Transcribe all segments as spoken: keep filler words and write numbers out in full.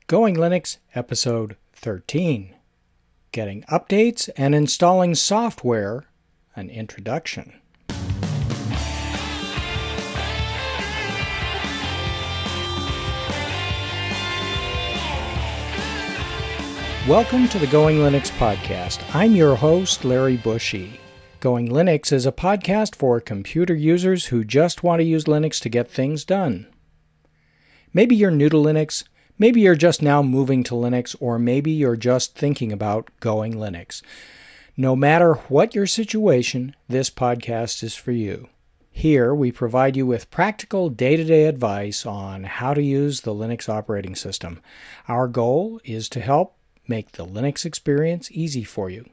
Going Linux, Episode thirteen. Getting Updates and Installing Software, an Introduction. Welcome to the Going Linux podcast. I'm your host, Larry Bushy. Going Linux is a podcast for computer users who just want to use Linux to get things done. Maybe you're new to Linux, maybe you're just now moving to Linux, or maybe you're just thinking about going Linux. No matter what your situation, this podcast is for you. Here, we provide you with practical day-to-day advice on how to use the Linux operating system. Our goal is to help make the Linux experience easy for you.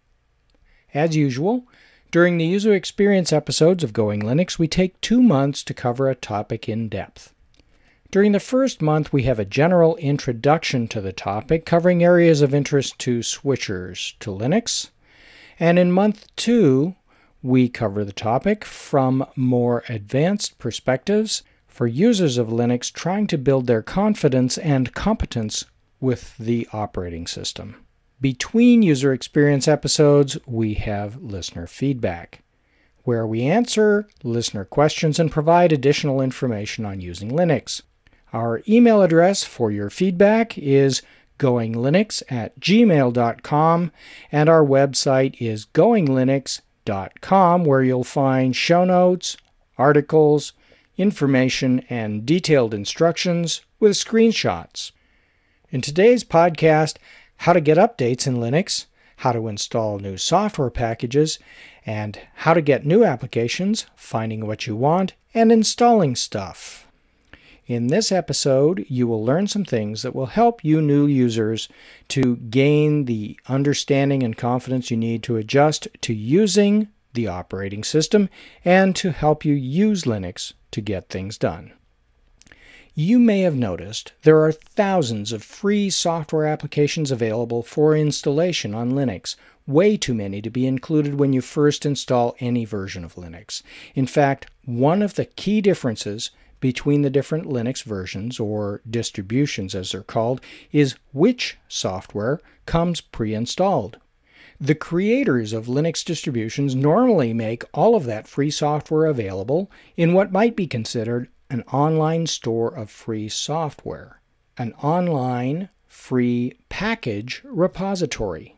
As usual, during the user experience episodes of Going Linux, we take two months to cover a topic in depth. During the first month, we have a general introduction to the topic, covering areas of interest to switchers to Linux. And in month two, we cover the topic from more advanced perspectives for users of Linux trying to build their confidence and competence with the operating system. Between user experience episodes, we have listener feedback, where we answer listener questions and provide additional information on using Linux. Our email address for your feedback is goinglinux at gmail dot com, and our website is going linux dot com, where you'll find show notes, articles, information, and detailed instructions with screenshots. In today's podcast, how to get updates in Linux, how to install new software packages, and how to get new applications, finding what you want, and installing stuff. In this episode, you will learn some things that will help you new users to gain the understanding and confidence you need to adjust to using the operating system and to help you use Linux to get things done. You may have noticed there are thousands of free software applications available for installation on Linux, way too many to be included when you first install any version of Linux. In fact, one of the key differences between the different Linux versions, or distributions as they're called, is which software comes pre-installed. The creators of Linux distributions normally make all of that free software available in what might be considered an online store of free software, an online free package repository.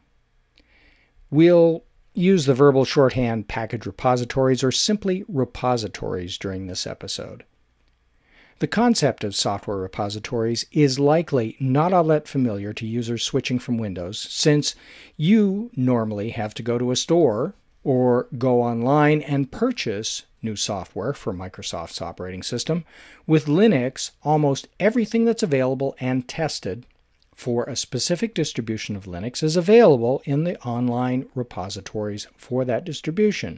We'll use the verbal shorthand package repositories or simply repositories during this episode. The concept of software repositories is likely not all that familiar to users switching from Windows, since you normally have to go to a store or go online and purchase new software for Microsoft's operating system. With Linux, almost everything that's available and tested for a specific distribution of Linux is available in the online repositories for that distribution.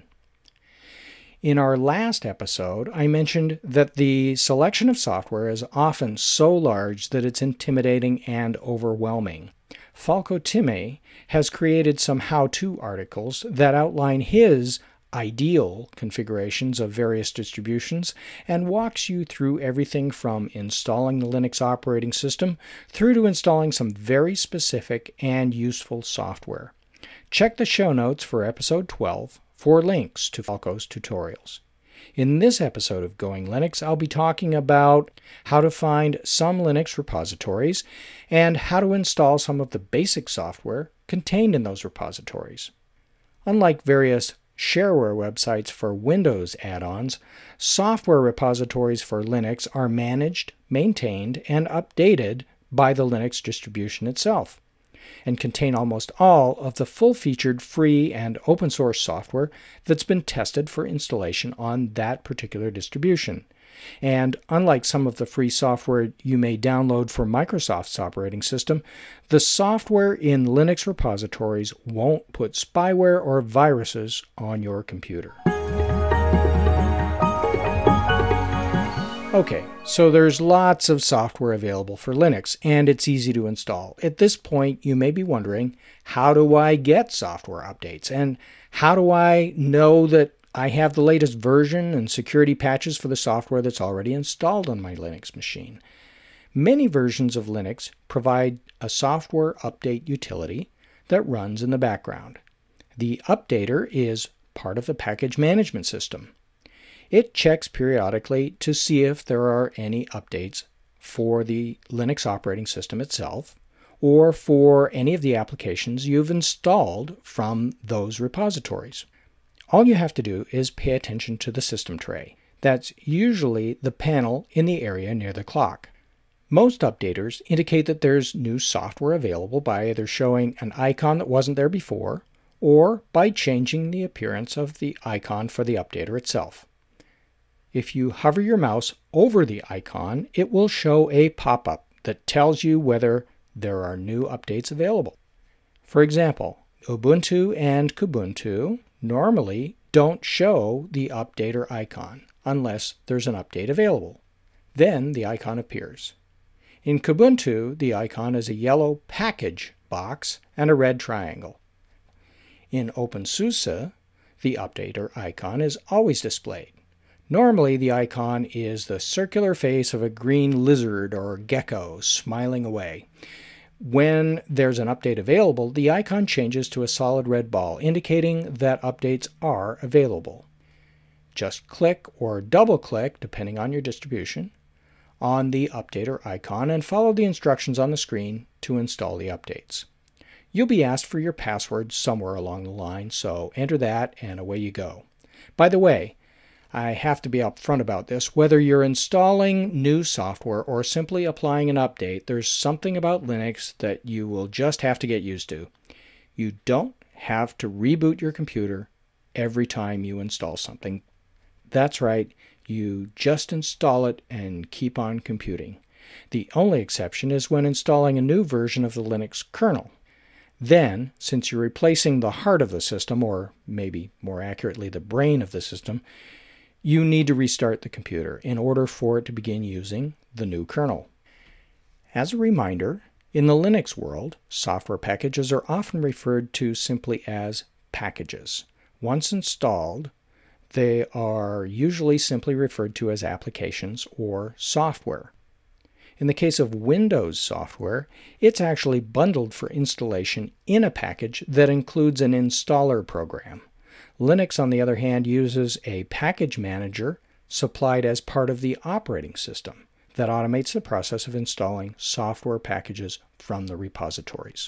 In our last episode, I mentioned that the selection of software is often so large that it's intimidating and overwhelming. Falco Timme has created some how-to articles that outline his ideal configurations of various distributions and walks you through everything from installing the Linux operating system through to installing some very specific and useful software. Check the show notes for episode twelve for links to Falco's tutorials. In this episode of Going Linux, I'll be talking about how to find some Linux repositories and how to install some of the basic software contained in those repositories. Unlike various shareware websites for Windows add-ons, software repositories for Linux are managed, maintained, and updated by the Linux distribution itself, and contain almost all of the full-featured free and open-source software that's been tested for installation on that particular distribution. And unlike some of the free software you may download for Microsoft's operating system, the software in Linux repositories won't put spyware or viruses on your computer. Okay, so there's lots of software available for Linux, and it's easy to install. At this point, you may be wondering, how do I get software updates? And how do I know that I have the latest version and security patches for the software that's already installed on my Linux machine? Many versions of Linux provide a software update utility that runs in the background. The updater is part of the package management system. It checks periodically to see if there are any updates for the Linux operating system itself or for any of the applications you've installed from those repositories. All you have to do is pay attention to the system tray. That's usually the panel in the area near the clock. Most updaters indicate that there's new software available by either showing an icon that wasn't there before or by changing the appearance of the icon for the updater itself. If you hover your mouse over the icon, it will show a pop-up that tells you whether there are new updates available. For example, Ubuntu and Kubuntu normally don't show the updater icon unless there's an update available. Then the icon appears. In Kubuntu, the icon is a yellow package box and a red triangle. In OpenSUSE, the updater icon is always displayed. Normally, the icon is the circular face of a green lizard or gecko smiling away. When there's an update available, the icon changes to a solid red ball, indicating that updates are available. Just click or double-click, depending on your distribution, on the updater icon and follow the instructions on the screen to install the updates. You'll be asked for your password somewhere along the line, so enter that and away you go. By the way, I have to be upfront about this. Whether you're installing new software or simply applying an update, there's something about Linux that you will just have to get used to. You don't have to reboot your computer every time you install something. That's right, you just install it and keep on computing. The only exception is when installing a new version of the Linux kernel. Then, since you're replacing the heart of the system, or maybe more accurately the brain of the system, you need to restart the computer in order for it to begin using the new kernel. As a reminder, in the Linux world, software packages are often referred to simply as packages. Once installed, they are usually simply referred to as applications or software. In the case of Windows software, it's actually bundled for installation in a package that includes an installer program. Linux, on the other hand, uses a package manager supplied as part of the operating system that automates the process of installing software packages from the repositories.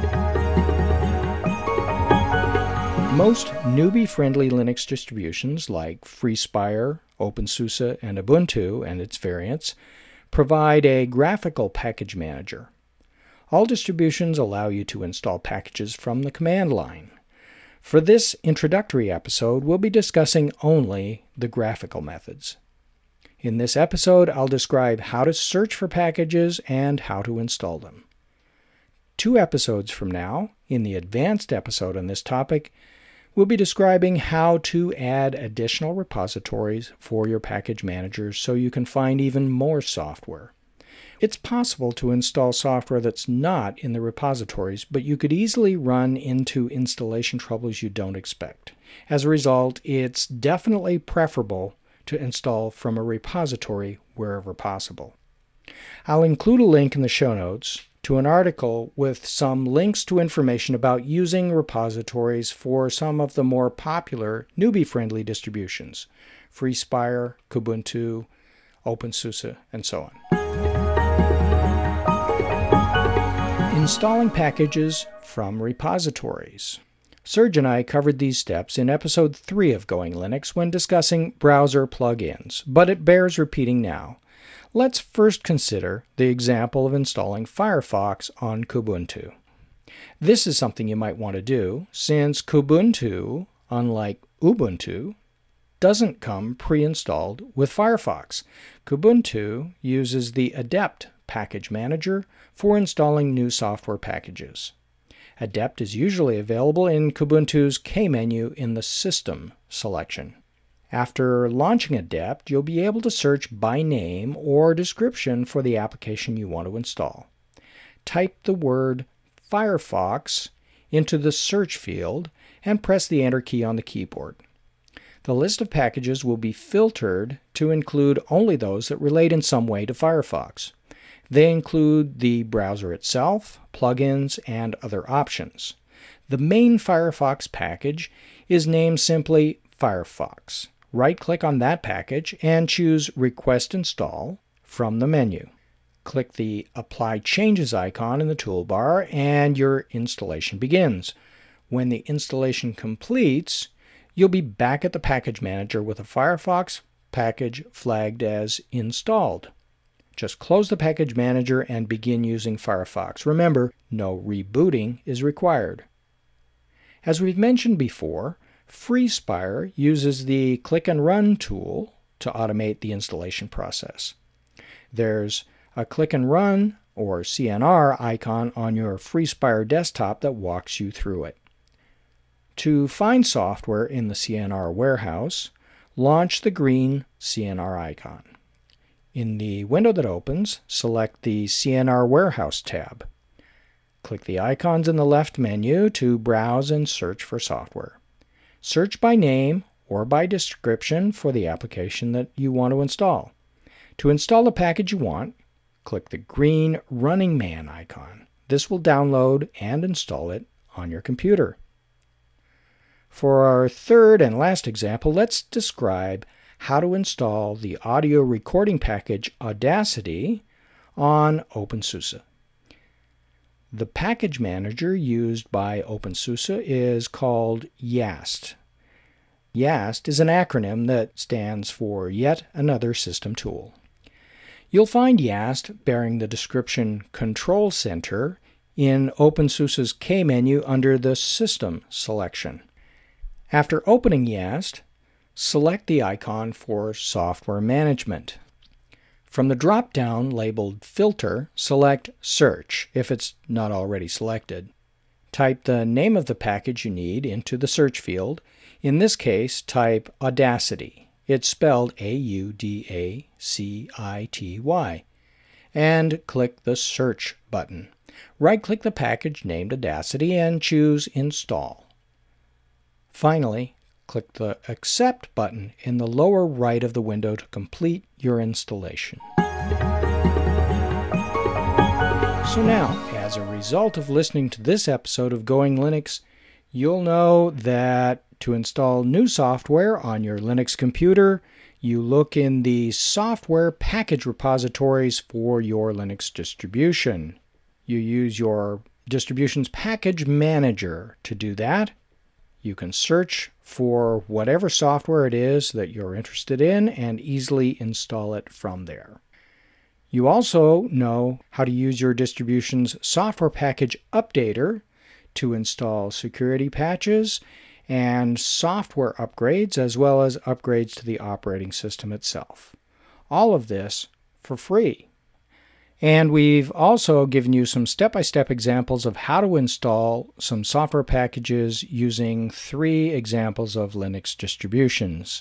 Most newbie-friendly Linux distributions like FreeSpire, OpenSUSE, and Ubuntu and its variants provide a graphical package manager. All distributions allow you to install packages from the command line. For this introductory episode, we'll be discussing only the graphical methods. In this episode, I'll describe how to search for packages and how to install them. Two episodes from now, in the advanced episode on this topic, we'll be describing how to add additional repositories for your package managers so you can find even more software. It's possible to install software that's not in the repositories, but you could easily run into installation troubles you don't expect. As a result, it's definitely preferable to install from a repository wherever possible. I'll include a link in the show notes to an article with some links to information about using repositories for some of the more popular newbie-friendly distributions, FreeSpire, Kubuntu, OpenSUSE, and so on. Installing packages from repositories. Serge and I covered these steps in episode three of Going Linux when discussing browser plugins, but it bears repeating now. Let's first consider the example of installing Firefox on Kubuntu. This is something you might want to do, since Kubuntu, unlike Ubuntu, doesn't come pre-installed with Firefox. Kubuntu uses the Adept package manager for installing new software packages. Adept is usually available in Kubuntu's K-menu in the System selection. After launching Adept, you'll be able to search by name or description for the application you want to install. Type the word Firefox into the search field and press the Enter key on the keyboard. The list of packages will be filtered to include only those that relate in some way to Firefox. They include the browser itself, plugins, and other options. The main Firefox package is named simply Firefox. Right-click on that package and choose Request Install from the menu. Click the Apply Changes icon in the toolbar and your installation begins. When the installation completes, you'll be back at the Package Manager with a Firefox package flagged as installed. Just close the Package Manager and begin using Firefox. Remember, no rebooting is required. As we've mentioned before, FreeSpire uses the Click and Run tool to automate the installation process. There's a Click and Run, or C N R, icon on your FreeSpire desktop that walks you through it. To find software in the C N R warehouse, launch the green C N R icon. In the window that opens, select the C N R Warehouse tab. Click the icons in the left menu to browse and search for software. Search by name or by description for the application that you want to install. To install the package you want, click the green Running Man icon. This will download and install it on your computer. For our third and last example, let's describe how to install the audio recording package Audacity on OpenSUSE. The package manager used by OpenSUSE is called YAST. YAST is an acronym that stands for Yet Another System Tool. You'll find YAST bearing the description Control Center in OpenSUSE's K menu under the System selection. After opening YAST, select the icon for Software Management. From the drop-down labeled Filter, select Search if it's not already selected. Type the name of the package you need into the search field. In this case, type Audacity. It's spelled A U D A C I T Y. And click the Search button. Right-click the package named Audacity and choose Install. Finally, click the Accept button in the lower right of the window to complete your installation. So now, as a result of listening to this episode of Going Linux, you'll know that to install new software on your Linux computer, you look in the software package repositories for your Linux distribution. You use your distribution's package manager to do that. You can search for whatever software it is that you're interested in and easily install it from there. You also know how to use your distribution's software package updater to install security patches and software upgrades, as well as upgrades to the operating system itself. All of this for free. And we've also given you some step-by-step examples of how to install some software packages using three examples of Linux distributions.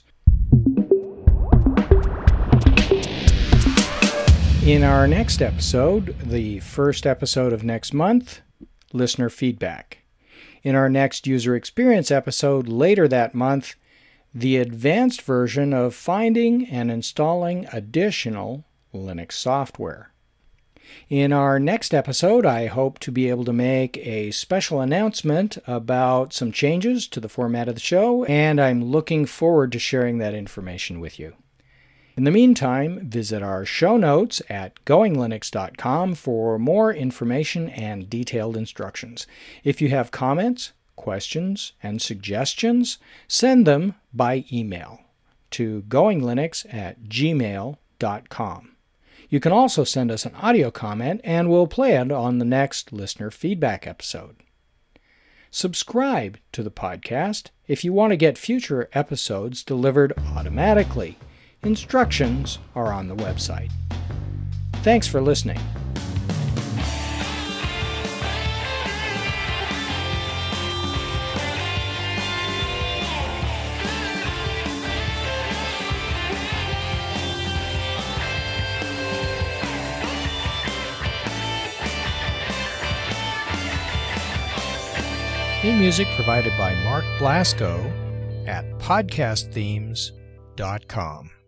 In our next episode, the first episode of next month, listener feedback. In our next user experience episode later that month, the advanced version of finding and installing additional Linux software. In our next episode, I hope to be able to make a special announcement about some changes to the format of the show, and I'm looking forward to sharing that information with you. In the meantime, visit our show notes at going linux dot com for more information and detailed instructions. If you have comments, questions, and suggestions, send them by email to goinglinux at gmail dot com. You can also send us an audio comment and we'll play it on the next listener feedback episode. Subscribe to the podcast if you want to get future episodes delivered automatically. Instructions are on the website. Thanks for listening. Theme music provided by Mark Blasco at podcast themes dot com.